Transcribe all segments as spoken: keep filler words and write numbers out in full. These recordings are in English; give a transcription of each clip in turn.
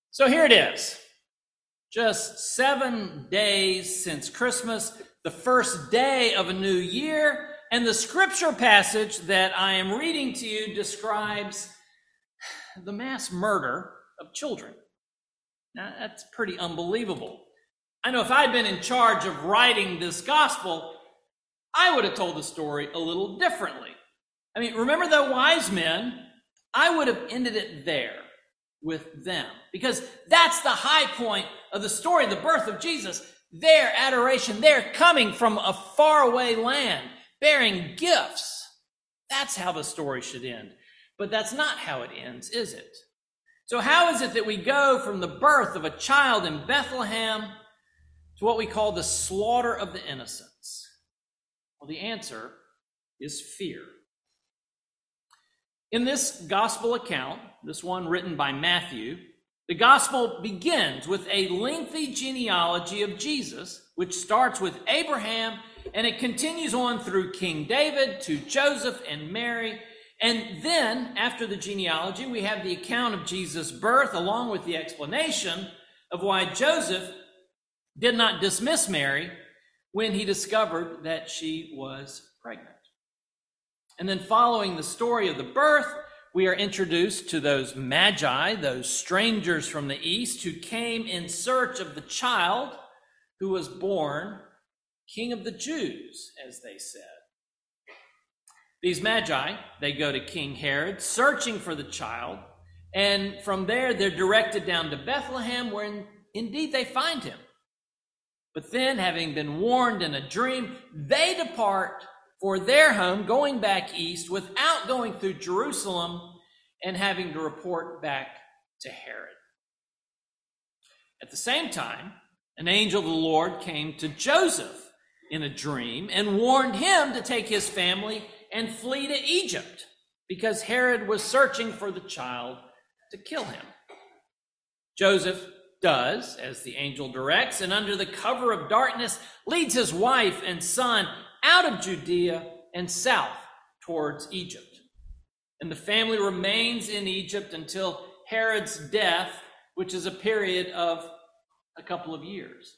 So here it is, just seven days since Christmas, the first day of a new year, and the scripture passage that I am reading to you describes the mass murder of children. Now, that's pretty unbelievable. I know if I'd been in charge of writing this gospel, I would have told the story a little differently. I mean, remember the wise men? I would have ended it there with them, because that's the high point of the story, the birth of Jesus, their adoration. They're coming from a faraway land, bearing gifts. That's how the story should end. But that's not how it ends, is it? So how is it that we go from the birth of a child in Bethlehem to what we call the slaughter of the innocents? Well, the answer is fear. In this gospel account, this one written by Matthew, the gospel begins with a lengthy genealogy of Jesus, which starts with Abraham, and it continues on through King David to Joseph and Mary. And then, after the genealogy, we have the account of Jesus' birth, along with the explanation of why Joseph did not dismiss Mary when he discovered that she was pregnant. And then following the story of the birth, we are introduced to those magi, those strangers from the east who came in search of the child who was born King of the Jews, as they said. These magi, they go to King Herod searching for the child, and from there they're directed down to Bethlehem, where in, indeed they find him. But then, having been warned in a dream, they depart for their home, going back east without going through Jerusalem and having to report back to Herod. At the same time, an angel of the Lord came to Joseph in a dream and warned him to take his family and flee to Egypt, because Herod was searching for the child to kill him. Joseph does as the angel directs, and under the cover of darkness leads his wife and son out of Judea and south towards Egypt. And the family remains in Egypt until Herod's death, which is a period of a couple of years.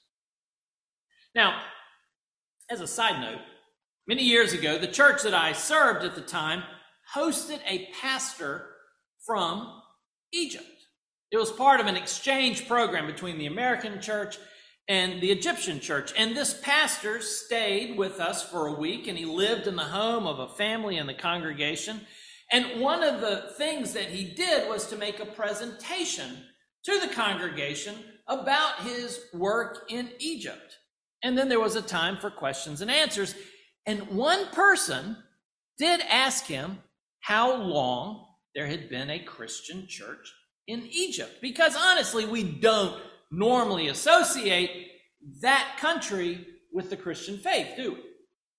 Now, as a side note, many years ago, the church that I served at the time hosted a pastor from Egypt. It was part of an exchange program between the American church and the Egyptian church. And this pastor stayed with us for a week, and he lived in the home of a family in the congregation. And one of the things that he did was to make a presentation to the congregation about his work in Egypt. And then there was a time for questions and answers. And one person did ask him how long there had been a Christian church in Egypt. Because honestly, we don't normally associate that country with the Christian faith, do we?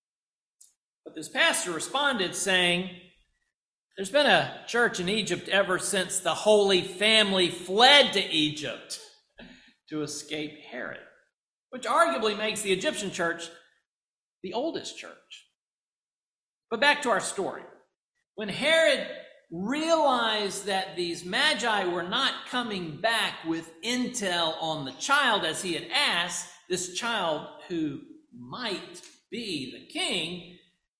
But this pastor responded saying, there's been a church in Egypt ever since the Holy Family fled to Egypt to escape Herod, which arguably makes the Egyptian church the oldest church. But back to our story. When Herod realized that these magi were not coming back with intel on the child as he had asked, this child who might be the king,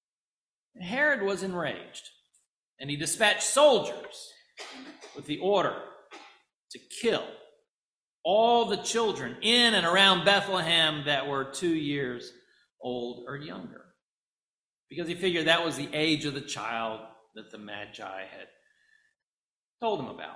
Herod was enraged, and he dispatched soldiers with the order to kill all the children in and around Bethlehem that were two years old or younger, because he figured that was the age of the child that the Magi had told him about.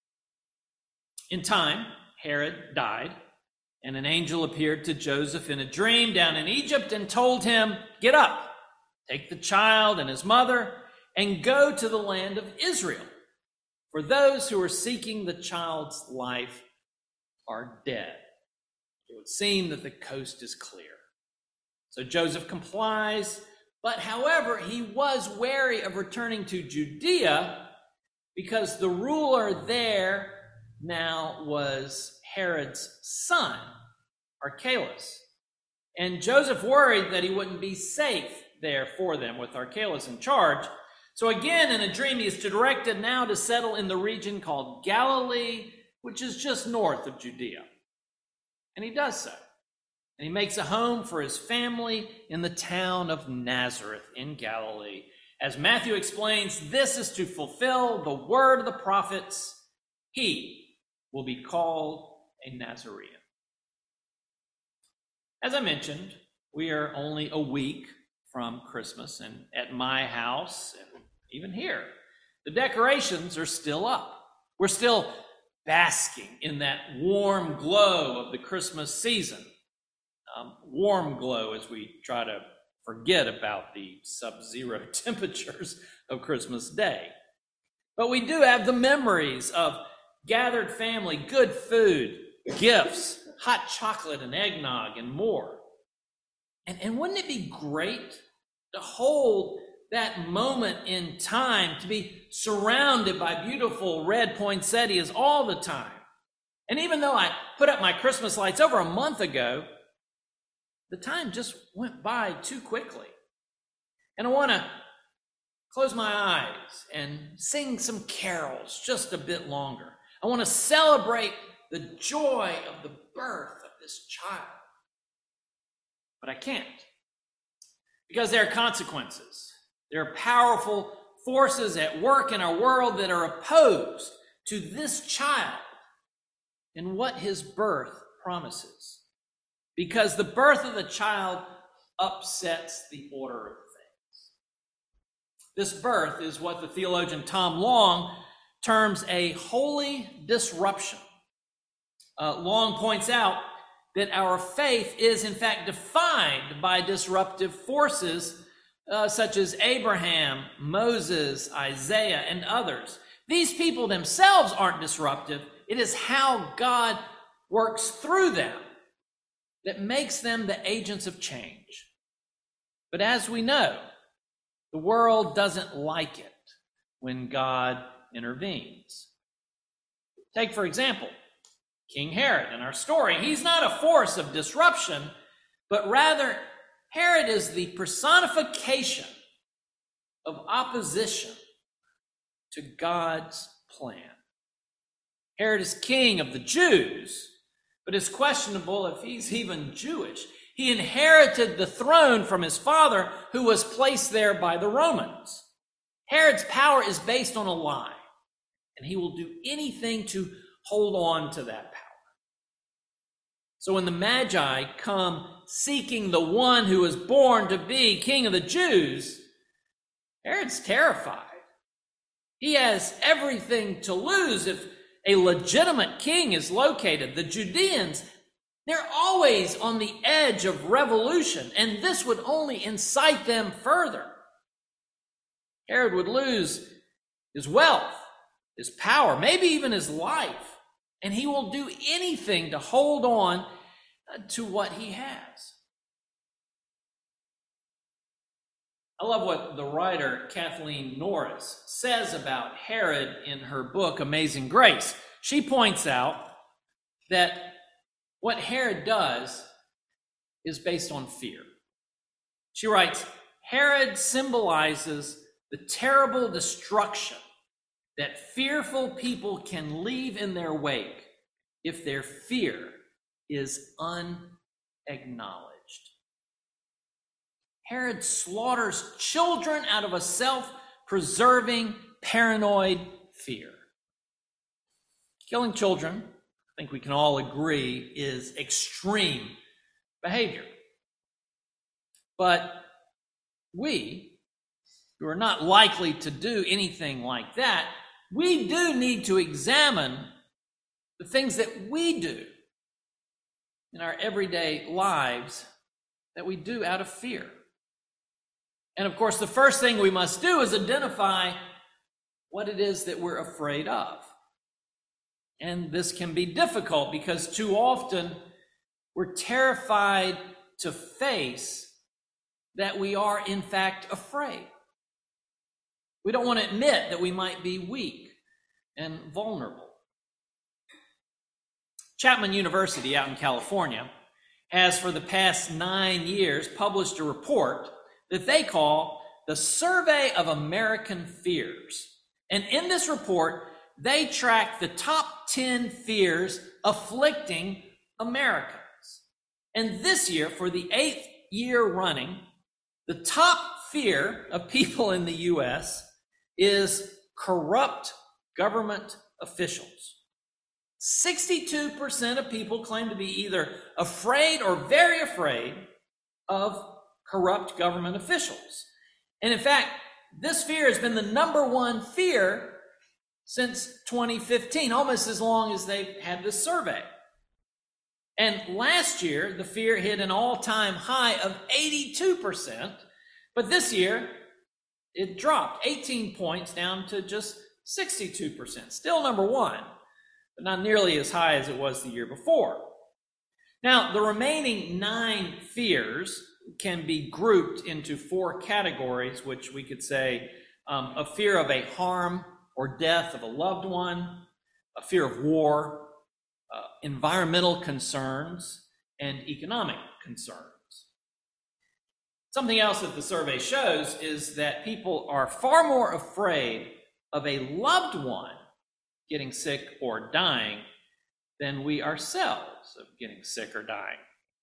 In time, Herod died, and an angel appeared to Joseph in a dream down in Egypt and told him, "Get up, take the child and his mother, and go to the land of Israel, for those who are seeking the child's life are dead." It would seem that the coast is clear. So Joseph complies. But however, he was wary of returning to Judea because the ruler there now was Herod's son, Archelaus. And Joseph worried that he wouldn't be safe there for them with Archelaus in charge. So again, in a dream, he is directed now to settle in the region called Galilee, which is just north of Judea. And he does so. And he makes a home for his family in the town of Nazareth in Galilee. As Matthew explains, this is to fulfill the word of the prophets. He will be called a Nazarene. As I mentioned, we are only a week from Christmas, and at my house, and even here, the decorations are still up. We're still basking in that warm glow of the Christmas season. Um, warm glow as we try to forget about the sub-zero temperatures of Christmas Day. But we do have the memories of gathered family, good food, gifts, hot chocolate and eggnog, and more. And, and wouldn't it be great to hold that moment in time, to be surrounded by beautiful red poinsettias all the time? And even though I put up my Christmas lights over a month ago, the time just went by too quickly. And I want to close my eyes and sing some carols just a bit longer. I want to celebrate the joy of the birth of this child. But I can't, because there are consequences. There are powerful forces at work in our world that are opposed to this child and what his birth promises. Because the birth of the child upsets the order of things. This birth is what the theologian Tom Long terms a holy disruption. Uh, Long points out that our faith is in fact defined by disruptive forces uh, such as Abraham, Moses, Isaiah, and others. These people themselves aren't disruptive. It is how God works through them that makes them the agents of change. But as we know, the world doesn't like it when God intervenes. Take, for example, King Herod in our story. He's not a force of disruption, but rather Herod is the personification of opposition to God's plan. Herod is king of the Jews, but it's questionable if he's even Jewish. He inherited the throne from his father, who was placed there by the Romans. Herod's power is based on a lie, and he will do anything to hold on to that power. So when the Magi come seeking the one who was born to be king of the Jews, Herod's terrified. He has everything to lose if a legitimate king is located. The Judeans, they're always on the edge of revolution, and this would only incite them further. Herod would lose his wealth, his power, maybe even his life, and he will do anything to hold on to what he has. I love what the writer Kathleen Norris says about Herod in her book, Amazing Grace. She points out that what Herod does is based on fear. She writes, Herod symbolizes the terrible destruction that fearful people can leave in their wake if their fear is unacknowledged. Herod slaughters children out of a self-preserving, paranoid fear. Killing children, I think we can all agree, is extreme behavior. But we, who are not likely to do anything like that, we do need to examine the things that we do in our everyday lives that we do out of fear. And of course, the first thing we must do is identify what it is that we're afraid of. And this can be difficult because too often we're terrified to face that we are in fact afraid. We don't want to admit that we might be weak and vulnerable. Chapman University out in California has for the past nine years published a report that they call the Survey of American Fears. And in this report, they track the top ten fears afflicting Americans. And this year, for the eighth year running, the top fear of people in the U S is corrupt government officials. sixty-two percent of people claim to be either afraid or very afraid of corrupt government officials. And in fact, this fear has been the number one fear since twenty fifteen, almost as long as they've had this survey. And last year, the fear hit an all-time high of eighty-two percent, but this year, it dropped eighteen points down to just sixty-two percent. Still number one, but not nearly as high as it was the year before. Now, the remaining nine fears can be grouped into four categories, which we could say um, a fear of a harm or death of a loved one, a fear of war, uh, environmental concerns, and economic concerns. Something else that the survey shows is that people are far more afraid of a loved one getting sick or dying than we ourselves of getting sick or dying.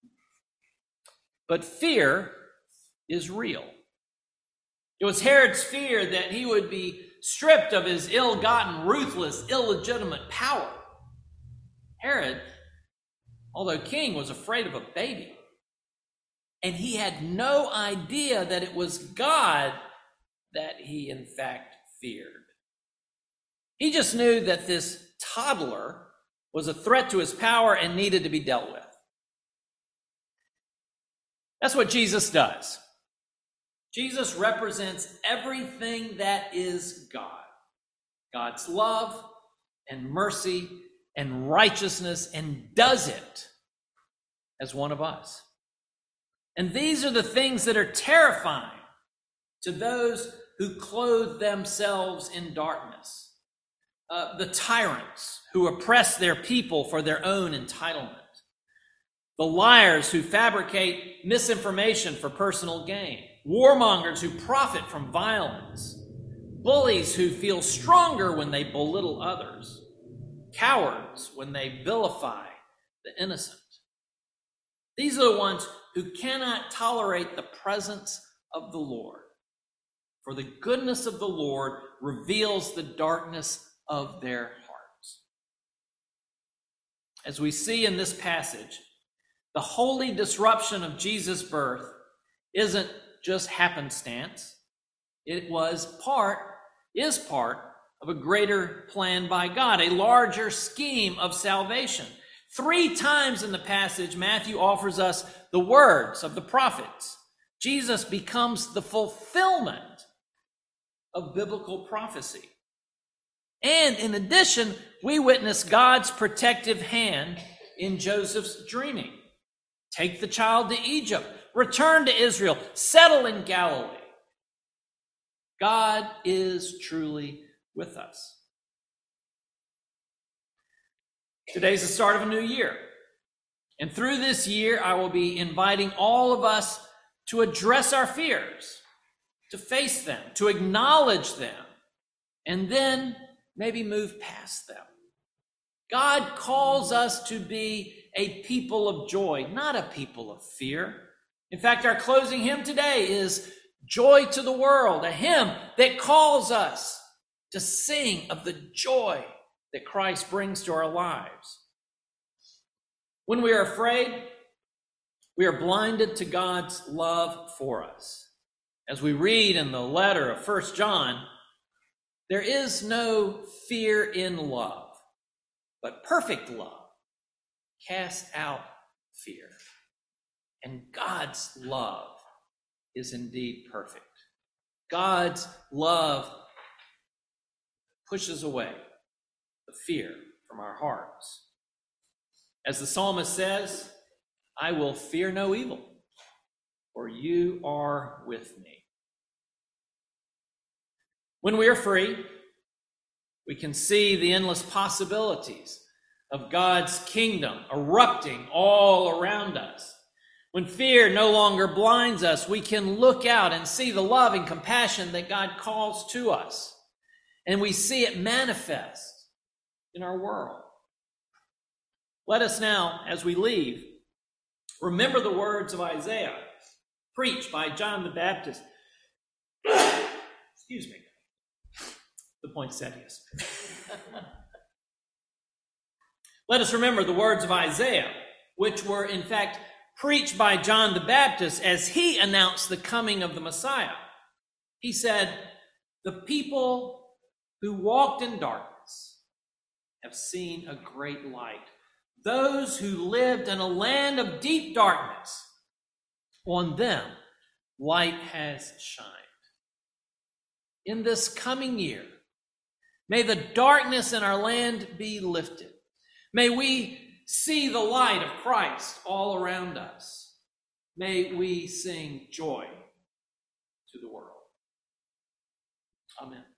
But fear is real. It was Herod's fear that he would be stripped of his ill-gotten, ruthless, illegitimate power. Herod, although king, was afraid of a baby. And he had no idea that it was God that he, in fact, feared. He just knew that this toddler was a threat to his power and needed to be dealt with. That's what Jesus does. Jesus represents everything that is God. God's love and mercy and righteousness, and does it as one of us. And these are the things that are terrifying to those who clothe themselves in darkness. Uh, the tyrants who oppress their people for their own entitlement. The liars who fabricate misinformation for personal gain. Warmongers who profit from violence. Bullies who feel stronger when they belittle others. Cowards when they vilify the innocent. These are the ones who cannot tolerate the presence of the Lord. For the goodness of the Lord reveals the darkness of their hearts. As we see in this passage, the holy disruption of Jesus' birth isn't just happenstance. It was part, is part of a greater plan by God, a larger scheme of salvation. Three times in the passage, Matthew offers us the words of the prophets. Jesus becomes the fulfillment of biblical prophecy. And in addition, we witness God's protective hand in Joseph's dreaming. Take the child to Egypt, return to Israel, settle in Galilee. God is truly with us. Today's the start of a new year. And through this year, I will be inviting all of us to address our fears, to face them, to acknowledge them, and then maybe move past them. God calls us to be a people of joy, not a people of fear. In fact, our closing hymn today is Joy to the World, a hymn that calls us to sing of the joy that Christ brings to our lives. When we are afraid, we are blinded to God's love for us. As we read in the letter of First John, there is no fear in love, but perfect love casts out fear. And God's love is indeed perfect. God's love pushes away the fear from our hearts. As the psalmist says, I will fear no evil, for you are with me. When we are free, we can see the endless possibilities of God's kingdom erupting all around us. When fear no longer blinds us, we can look out and see the love and compassion that God calls to us. And we see it manifest in our world. Let us now, as we leave, remember the words of Isaiah, preached by John the Baptist. Excuse me. The poinsettias. Let us remember the words of Isaiah, which were in fact preached by John the Baptist as he announced the coming of the Messiah. He said, "The people who walked in darkness have seen a great light. Those who lived in a land of deep darkness, on them light has shined." In this coming year, may the darkness in our land be lifted. May we see the light of Christ all around us. May we sing joy to the world. Amen.